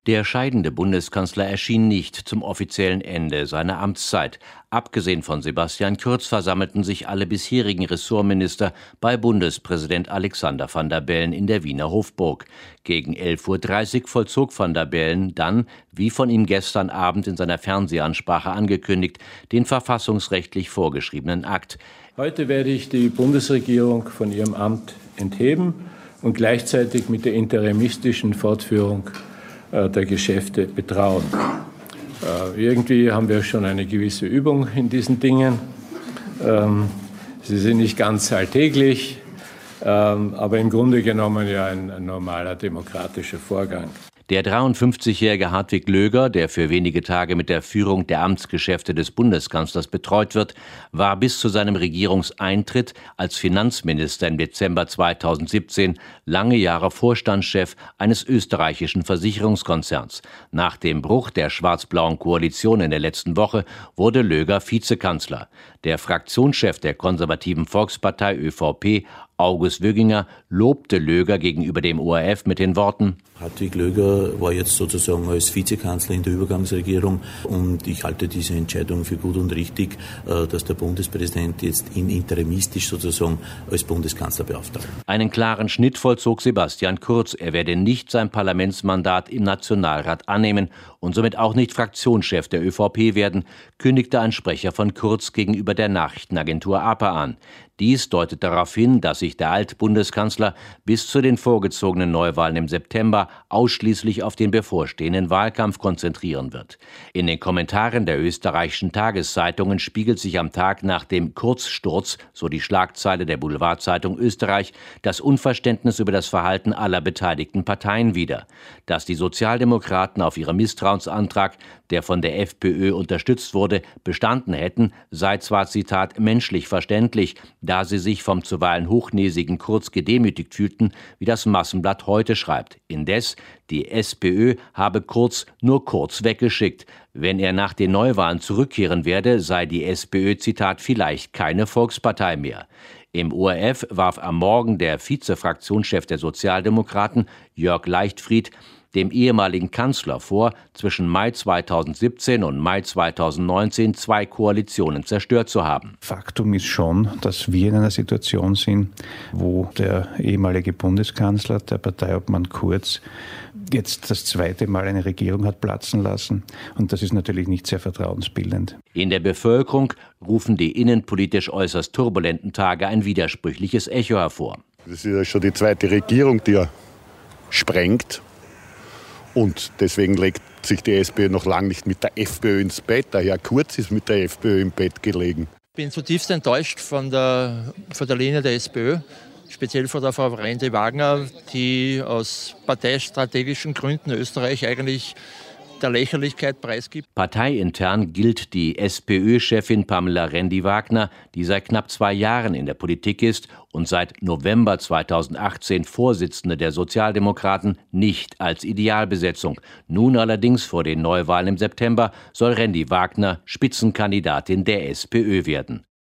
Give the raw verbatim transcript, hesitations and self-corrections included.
Der scheidende Bundeskanzler erschien nicht zum offiziellen Ende seiner Amtszeit. Abgesehen von Sebastian Kurz versammelten sich alle bisherigen Ressortminister bei Bundespräsident Alexander Van der Bellen in der Wiener Hofburg. Gegen elf Uhr dreißig vollzog Van der Bellen dann, wie von ihm gestern Abend in seiner Fernsehansprache angekündigt, den verfassungsrechtlich vorgeschriebenen Akt. Heute werde ich die Bundesregierung von ihrem Amt entheben und gleichzeitig mit der interimistischen Fortführung der Geschäfte betrauen. Äh, irgendwie haben wir schon eine gewisse Übung in diesen Dingen. Ähm, sie sind nicht ganz alltäglich, ähm, aber im Grunde genommen ja ein, ein normaler demokratischer Vorgang. Der dreiundfünfzigjährige Hartwig Löger, der für wenige Tage mit der Führung der Amtsgeschäfte des Bundeskanzlers betreut wird, war bis zu seinem Regierungseintritt als Finanzminister im Dezember zweitausendsiebzehn lange Jahre Vorstandschef eines österreichischen Versicherungskonzerns. Nach dem Bruch der schwarz-blauen Koalition in der letzten Woche wurde Löger Vizekanzler. Der Fraktionschef der konservativen Volkspartei ÖVP, August Wöginger, lobte Löger gegenüber dem O R F mit den Worten: Hartwig Löger war jetzt sozusagen als Vizekanzler in der Übergangsregierung und ich halte diese Entscheidung für gut und richtig, dass der Bundespräsident jetzt ihn interimistisch sozusagen als Bundeskanzler beauftragt. Einen klaren Schnitt vollzog Sebastian Kurz. Er werde nicht sein Parlamentsmandat im Nationalrat annehmen und somit auch nicht Fraktionschef der ÖVP werden, kündigte ein Sprecher von Kurz gegenüber der Nachrichtenagentur A P A an. Dies deutet darauf hin, dass sich der Altbundeskanzler bis zu den vorgezogenen Neuwahlen im September ausschließlich auf den bevorstehenden Wahlkampf konzentrieren wird. In den Kommentaren der österreichischen Tageszeitungen spiegelt sich am Tag nach dem Kurzsturz, so die Schlagzeile der Boulevardzeitung Österreich, das Unverständnis über das Verhalten aller beteiligten Parteien wider. Dass die Sozialdemokraten auf ihrem Misstrauensantrag, der von der FPÖ unterstützt wurde, bestanden hätten, sei zwar, Zitat, menschlich verständlich, da sie sich vom zuweilen hochnäsigen Kurz gedemütigt fühlten, wie das Massenblatt heute schreibt. Indes, die SPÖ habe Kurz nur kurz weggeschickt. Wenn er nach den Neuwahlen zurückkehren werde, sei die SPÖ, Zitat, vielleicht keine Volkspartei mehr. Im O R F warf am Morgen der Vizefraktionschef der Sozialdemokraten, Jörg Leichtfried, dem ehemaligen Kanzler vor, zwischen Mai zweitausendsiebzehn und Mai zweitausendneunzehn zwei Koalitionen zerstört zu haben. Faktum ist schon, dass wir in einer Situation sind, wo der ehemalige Bundeskanzler, der Parteiobmann Kurz, jetzt das zweite Mal eine Regierung hat platzen lassen. Und das ist natürlich nicht sehr vertrauensbildend. In der Bevölkerung rufen die innenpolitisch äußerst turbulenten Tage ein widersprüchliches Echo hervor. Das ist ja schon die zweite Regierung, die er sprengt. Und deswegen legt sich die SPÖ noch lange nicht mit der FPÖ ins Bett. Der Herr Kurz ist mit der FPÖ im Bett gelegen. Ich bin zutiefst enttäuscht von der, von der Linie der SPÖ, speziell von der Frau Rendi-Wagner, die aus parteistrategischen Gründen Österreich eigentlich der Lächerlichkeit preisgibt. Parteiintern gilt die SPÖ-Chefin Pamela Rendi-Wagner, die seit knapp zwei Jahren in der Politik ist und seit November zweitausendachtzehn Vorsitzende der Sozialdemokraten, nicht als Idealbesetzung. Nun allerdings vor den Neuwahlen im September soll Rendi-Wagner Spitzenkandidatin der SPÖ werden.